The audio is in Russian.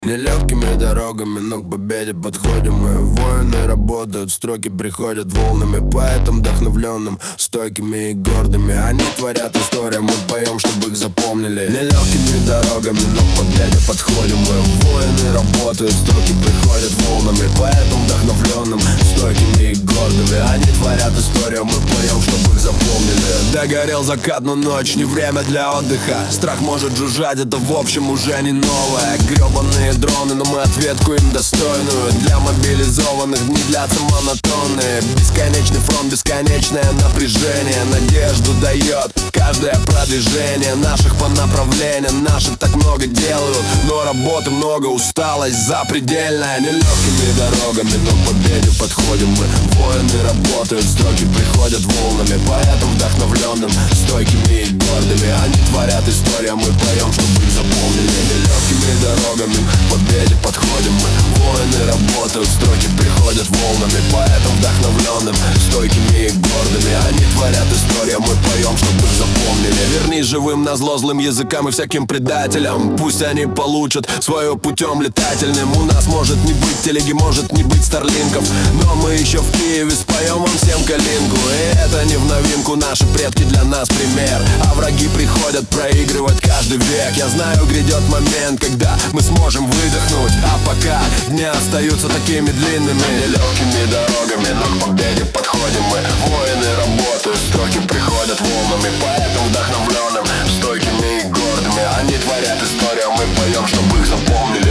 Нелегкими дорогами, но к победе подходим мы. Воины работают, строки приходят волнами. Поэтам вдохновленным, стойкими и гордыми. Они творят историю, мы поем, чтобы их запомнили. Нелегкими дорогами, но к победе подходим мы. Воины работают, строки приходят волнами. Поэтам вдохновленным, стойкими и гордыми. Они творят историю, мы поем, чтобы их запомнили. Догорел закат, но ночь не время для отдыха. Страх может жужжать, это в общем уже не новое. Гребаные дроны, но мы ответку им достойную. Для мобилизованных дни длятся монотонные. Бесконечный фронт, бесконечное напряжение. Надежду дает каждое продвижение наших по направлениям. Наши так много делают, но работы много, усталость запредельная. Нелегкими дорогами, но к победе подходим мы. Воины работают, строки приходят волнами. Поэтому вдохновленным, стойкими и гордыми. Они творят историю, мы поем, чтобы их запомнили. Нелегкими дорогами к победе подходим мы. Воины работают, строки приходят волнами. Поэтому вдохновленным, стойкими и гордыми. Они творят историю, мы поем, чтобы их запомнили. Верни живым назло злым языкам и всяким предателям. Пусть они получат свое путем летательным. У нас может не быть телеги, может не быть старлинков, но мы еще в Киеве споем вам всем калинку. И это не в новинку, наши предки для нас пример. А враги приходят проигрывать каждый век. Я знаю, грядет момент, когда мы сможем выдохнуть. А пока дни остаются такими длинными. Нелегкими дорогами, но к победе подходим мы. Воины работают, строки приходят волнами. Поэтому вдохновленным, стойкими и гордыми. Они творят историю, мы поем, чтобы их запомнили.